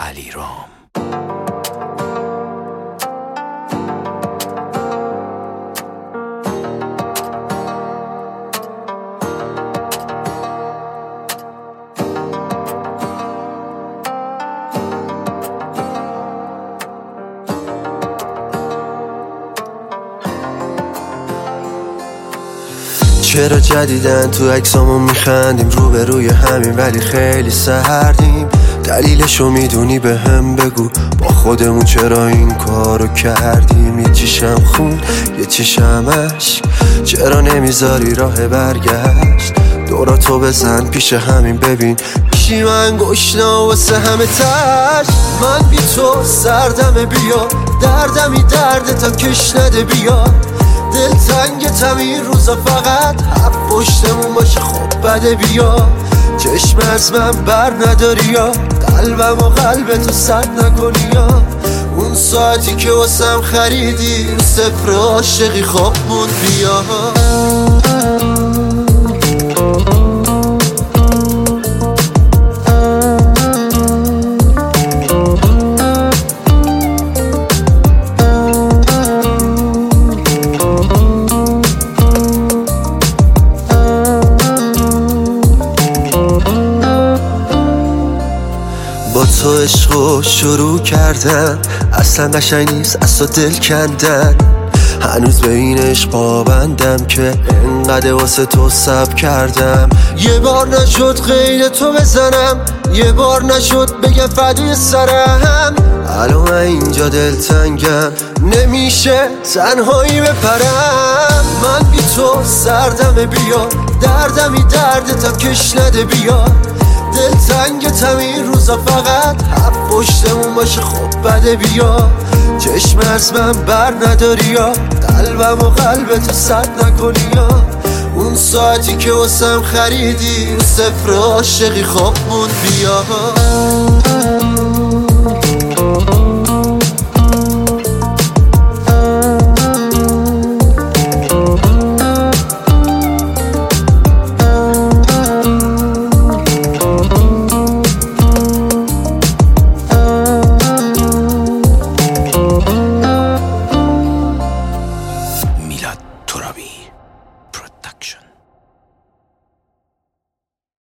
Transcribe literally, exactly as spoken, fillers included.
علیرام. چرا جدیدن تو عکسامون میخندیم رو به روی همین ولی خیلی سردیم؟ دلیلشو میدونی به هم بگو، با خودمون چرا این کارو کردیم؟ یه چشم خون یه چشم عشق، چرا نمیذاری راه برگشت؟ دوراتو بزن پیش همین ببین پیشی من گشنا واسه همه تش. من بی تو سردمه بیا، دردمی درد تا کش نده بیا. دل تنگتم این روزا فقط هفت پشتمون باشه خب بده بیا. چشم از من بر نداری یا قلبم و قلب تو سد نکنی یا اون ساعتی که واسم خریدی رو صفر عاشقی خواب موند بیا. با تو عشقو شروع کردن اصلا قشنگ نیست، از تو دل کندن. هنوز به این عشق پابندم که انقدر واسه تو صبر کردم. یه بار نشد غیر تو بزنم، یه بار نشد بگم فدای سرم. الان اینجا دلتنگم نمیشه تنهایی بپرم. من بی تو سردمه بیا، دردمی درد تا کش نده بیا. دل تنگتم این روزا فقط هفت پشتمون باشه خب بده بیا. چشم از من بر نداری یا قلبم و قلب تو سد نکنی یا اون ساعتی که واسم خریدی رو صفر عاشقی خواب موند بیا.